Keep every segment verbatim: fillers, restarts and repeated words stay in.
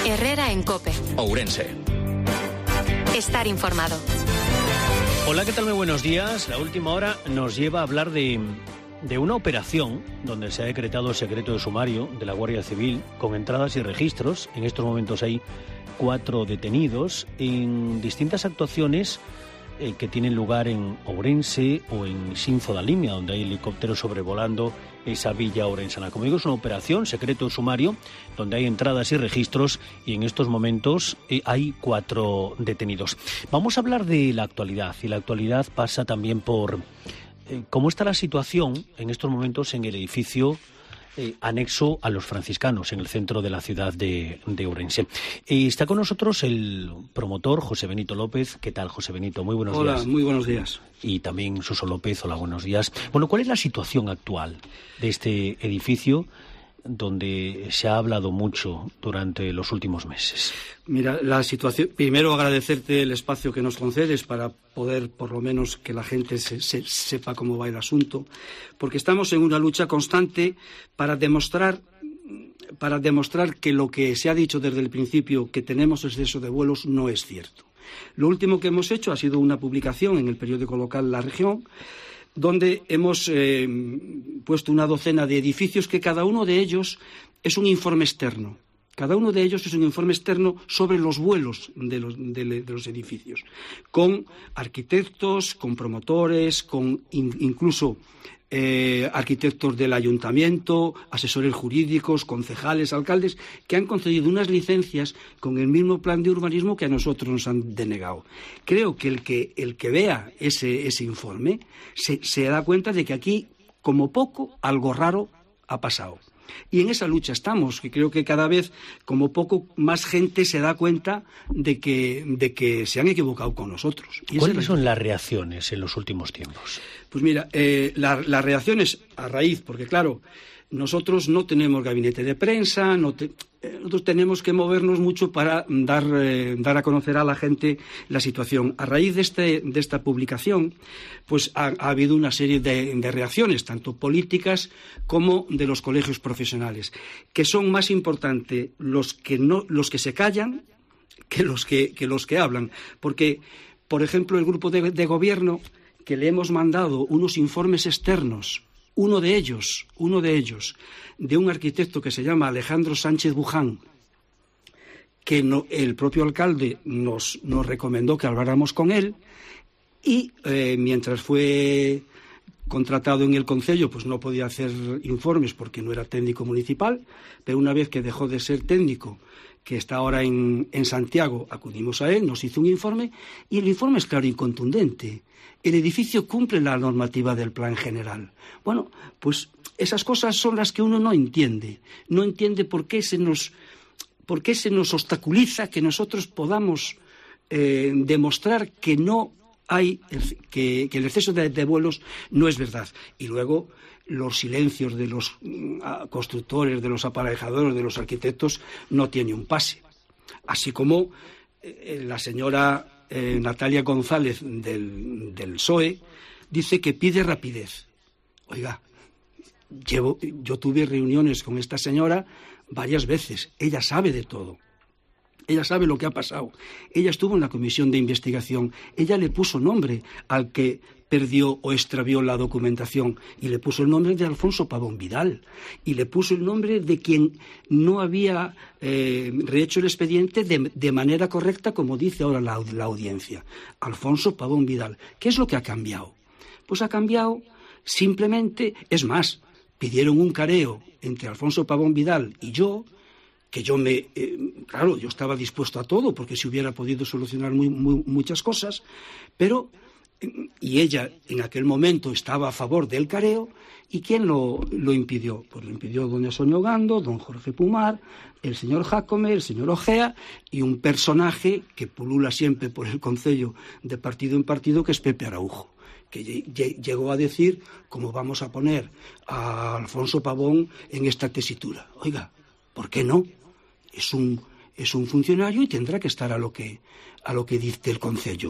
Herrera en COPE. Ourense. Estar informado. Hola, ¿qué tal? Muy buenos días. La última hora nos lleva a hablar de, de una operación donde se ha decretado el secreto de sumario de la Guardia Civil con entradas y registros. En estos momentos hay cuatro detenidos en distintas actuaciones eh, que tienen lugar en Ourense o en Xinzo da Limia, donde hay helicópteros sobrevolando esa villa ourensana. Como digo, es una operación secreto de sumario donde hay entradas y registros y en estos momentos eh, hay cuatro detenidos. Vamos a hablar de la actualidad y la actualidad pasa también por eh, cómo está la situación en estos momentos en el edificio Eh, anexo a los franciscanos en el centro de la ciudad de, de Ourense. Eh, está con nosotros el promotor José Benito López. ¿Qué tal, José Benito? Muy buenos Hola, días. Hola, muy buenos días. Y también Suso López. Hola, buenos días. Bueno, ¿cuál es la situación actual de este edificio donde se ha hablado mucho durante los últimos meses? Mira, la situación. Primero, agradecerte el espacio que nos concedes para poder, por lo menos, que la gente se, se, sepa cómo va el asunto, porque estamos en una lucha constante para demostrar, para demostrar que lo que se ha dicho desde el principio, que tenemos exceso de vuelos, no es cierto. Lo último que hemos hecho ha sido una publicación en el periódico local La Región, donde hemos eh, puesto una docena de edificios que cada uno de ellos es un informe externo. Cada uno de ellos es un informe externo sobre los vuelos de los, de, de los edificios, con arquitectos, con promotores, con in, incluso eh, arquitectos del ayuntamiento, asesores jurídicos, concejales, alcaldes, que han concedido unas licencias con el mismo plan de urbanismo que a nosotros nos han denegado. Creo que el que, el que vea ese, ese informe se, se da cuenta de que aquí, como poco, algo raro ha pasado. Y en esa lucha estamos, que creo que cada vez, como poco, más gente se da cuenta de que, de que se han equivocado con nosotros. Y ¿cuáles son las reacciones en los últimos tiempos? Pues mira, eh, la, las reacciones a raíz, porque claro, nosotros no tenemos gabinete de prensa, no te, eh, nosotros tenemos que movernos mucho para dar, eh, dar a conocer a la gente la situación. A raíz de, este, de esta publicación, pues ha, ha habido una serie de, de reacciones, tanto políticas como de los colegios profesionales, que son más importantes los que, no, los que se callan que los que, que los que hablan. Porque, por ejemplo, el grupo de, de gobierno, que le hemos mandado unos informes externos, uno de ellos, uno de ellos, de un arquitecto que se llama Alejandro Sánchez Buján, que no, el propio alcalde nos, nos recomendó que habláramos con él, y eh, mientras fue contratado en el concello, pues no podía hacer informes porque no era técnico municipal, pero una vez que dejó de ser técnico, que está ahora en, en Santiago, acudimos a él, nos hizo un informe, y el informe es claro y contundente. El edificio cumple la normativa del plan general. Bueno, pues esas cosas son las que uno no entiende. No entiende por qué se nos, por qué se nos obstaculiza que nosotros podamos eh, demostrar que no hay, que, que el exceso de, de vuelos no es verdad. Y luego los silencios de los uh, constructores, de los aparejadores, de los arquitectos, no tiene un pase. Así como eh, la señora Eh, Natalia González del, del P S O E dice que pide rapidez. Oiga, llevo, yo tuve reuniones con esta señora varias veces. Ella sabe de todo. Ella sabe lo que ha pasado. Ella estuvo en la comisión de investigación. Ella le puso nombre al que perdió o extravió la documentación, y le puso el nombre de Alfonso Pavón Vidal, y le puso el nombre de quien no había eh, rehecho el expediente de, de manera correcta, como dice ahora la, la audiencia. Alfonso Pavón Vidal. ¿Qué es lo que ha cambiado? Pues ha cambiado simplemente, es más, pidieron un careo entre Alfonso Pavón Vidal y yo, que yo me, eh, claro, yo estaba dispuesto a todo, porque se hubiera podido solucionar muy, muy, muchas cosas, pero, y ella en aquel momento estaba a favor del careo, ¿y quién lo, lo impidió? Pues lo impidió doña Sonia Ogando, don Jorge Pumar, el señor Jácome, el señor Ojea, y un personaje que pulula siempre por el concello de partido en partido, que es Pepe Araujo, que llegó a decir cómo vamos a poner a Alfonso Pavón en esta tesitura. Oiga, ¿por qué no? Es un, es un funcionario y tendrá que estar a lo que, a lo que dice el concello.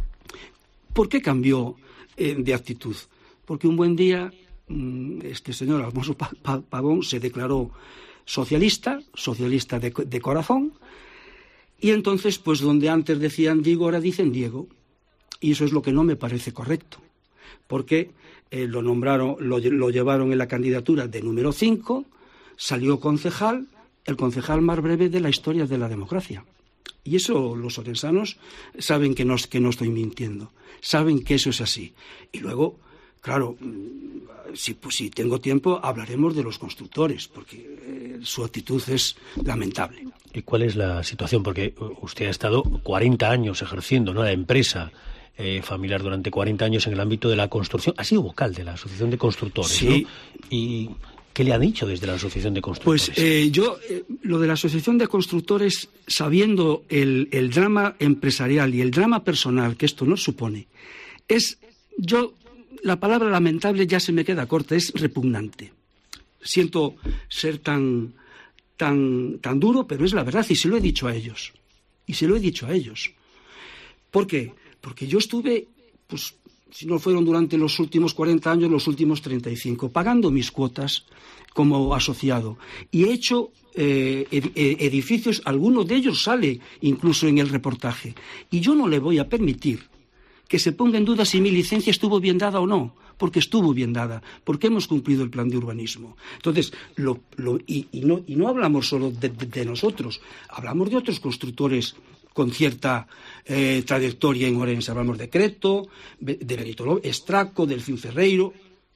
¿Por qué cambió eh, de actitud? Porque un buen día este señor Alfonso Pavón se declaró socialista, socialista de, de corazón, y entonces, pues donde antes decían Diego, ahora dicen Diego, y eso es lo que no me parece correcto, porque eh, lo nombraron, lo, lo llevaron en la candidatura de número cinco, salió concejal, el concejal más breve de la historia de la democracia. Y eso los orensanos saben que no, que no estoy mintiendo, saben que eso es así. Y luego, claro, si, pues, si tengo tiempo, hablaremos de los constructores, porque eh, su actitud es lamentable. ¿Y cuál es la situación? Porque usted ha estado cuarenta años ejerciendo, ¿no?, la empresa eh, familiar durante cuarenta años en el ámbito de la construcción. Ha sido vocal de la Asociación de Constructores, sí. ¿no? Y ¿qué le ha dicho desde la Asociación de Constructores? Pues eh, yo, eh, lo de la Asociación de Constructores, sabiendo el, el drama empresarial y el drama personal que esto nos supone, es, yo, la palabra lamentable ya se me queda corta, es repugnante. Siento ser tan, tan, tan duro, pero es la verdad, y se lo he dicho a ellos. Y se lo he dicho a ellos. ¿Por qué? Porque yo estuve, pues, si no fueron durante los últimos cuarenta años, los últimos treinta y cinco, pagando mis cuotas como asociado. Y he hecho eh, ed- edificios, alguno de ellos sale incluso en el reportaje. Y yo no le voy a permitir que se ponga en duda si mi licencia estuvo bien dada o no, porque estuvo bien dada, porque hemos cumplido el plan de urbanismo. Entonces, lo, lo, y, y, no, y no hablamos solo de, de, de nosotros, hablamos de otros constructores con cierta eh, trayectoria en Orense. Hablamos de Creto, de Benito López, Estraco, Delfín Ferreiro,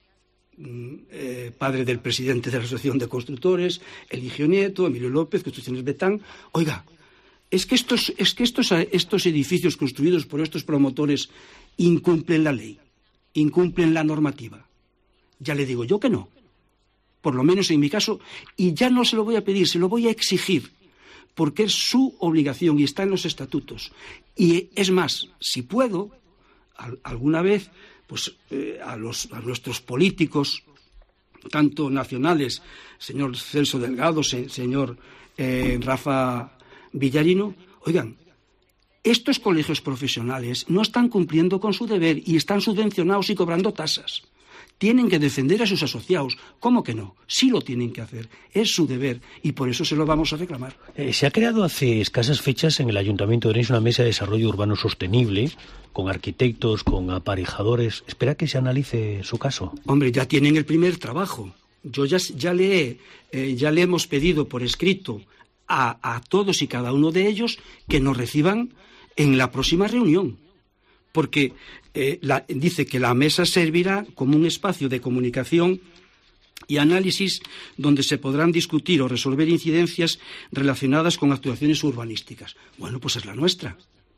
eh, padre del presidente de la Asociación de Constructores, Eligio Nieto, Emilio López, Construcciones Betán. Oiga, es que estos, es que estos, estos edificios construidos por estos promotores incumplen la ley, incumplen la normativa. Ya le digo yo que no, por lo menos en mi caso, y ya no se lo voy a pedir, se lo voy a exigir, porque es su obligación y está en los estatutos. Y es más, si puedo, al, alguna vez, pues eh, a, los, a nuestros políticos, tanto nacionales, señor Celso Delgado, se, señor eh, Rafa Villarino, oigan, estos colegios profesionales no están cumpliendo con su deber y están subvencionados y cobrando tasas. Tienen que defender a sus asociados. ¿Cómo que no? Sí lo tienen que hacer. Es su deber y por eso se lo vamos a reclamar. Eh, se ha creado hace escasas fechas en el Ayuntamiento de Orense una mesa de desarrollo urbano sostenible con arquitectos, con aparejadores. ¿Espera que se analice su caso? Hombre, ya tienen el primer trabajo. Yo ya, ya, le, eh, ya le hemos pedido por escrito a, a todos y cada uno de ellos que nos reciban en la próxima reunión. Porque eh, la, dice que la mesa servirá como un espacio de comunicación y análisis donde se podrán discutir o resolver incidencias relacionadas con actuaciones urbanísticas. Bueno, pues es la nuestra.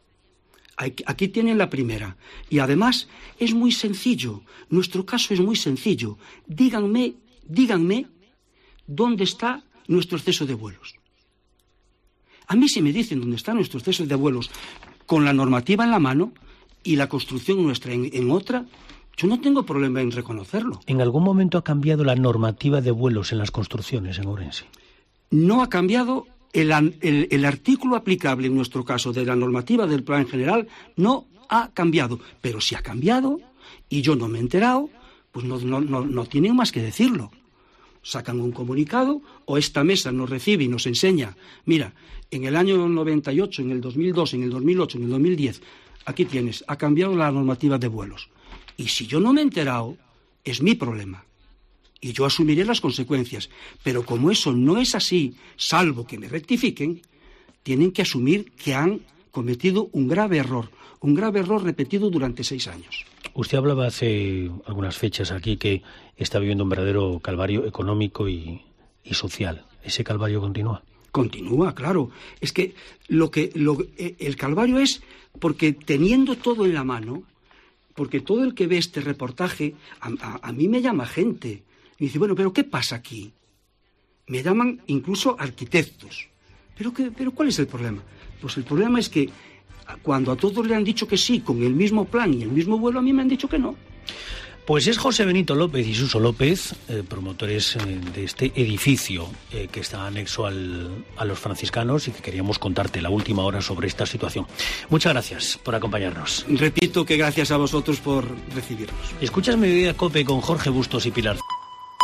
Aquí tienen la primera. Y además es muy sencillo. Nuestro caso es muy sencillo. Díganme, díganme dónde está nuestro exceso de vuelos. A mí si me dicen dónde está nuestro exceso de vuelos con la normativa en la mano y la construcción nuestra en, en otra, yo no tengo problema en reconocerlo. ¿En algún momento ha cambiado la normativa de vuelos en las construcciones en Ourense? No ha cambiado el, el, el artículo aplicable en nuestro caso de la normativa del plan general, no ha cambiado. Pero si ha cambiado y yo no me he enterado, pues no, no, no, no tienen más que decirlo. Sacan un comunicado o esta mesa nos recibe y nos enseña, mira, en el año noventa y ocho, en el dos mil dos, en el dos mil ocho, en el dos mil diez, aquí tienes, ha cambiado la normativa de vuelos. Y si yo no me he enterado, es mi problema. Y yo asumiré las consecuencias. Pero como eso no es así, salvo que me rectifiquen, tienen que asumir que han cometido un grave error, un grave error repetido durante seis años. Usted hablaba hace algunas fechas aquí que está viviendo un verdadero calvario económico y, y social. ¿Ese calvario continúa? Continúa, claro. Es que, lo que lo, el calvario es porque teniendo todo en la mano, porque todo el que ve este reportaje, a, a, a mí me llama gente. Me dice, bueno, ¿pero qué pasa aquí? Me llaman incluso arquitectos. ¿Pero, qué, pero cuál es el problema? Pues el problema es que cuando a todos le han dicho que sí, con el mismo plan y el mismo vuelo, a mí me han dicho que no. Pues es José Benito López y Suso López, eh, promotores eh, de este edificio eh, que está anexo al, a los franciscanos y que queríamos contarte la última hora sobre esta situación. Muchas gracias por acompañarnos. Repito que gracias a vosotros por recibirnos. Escuchas Mediodía Cope con Jorge Bustos y Pilar.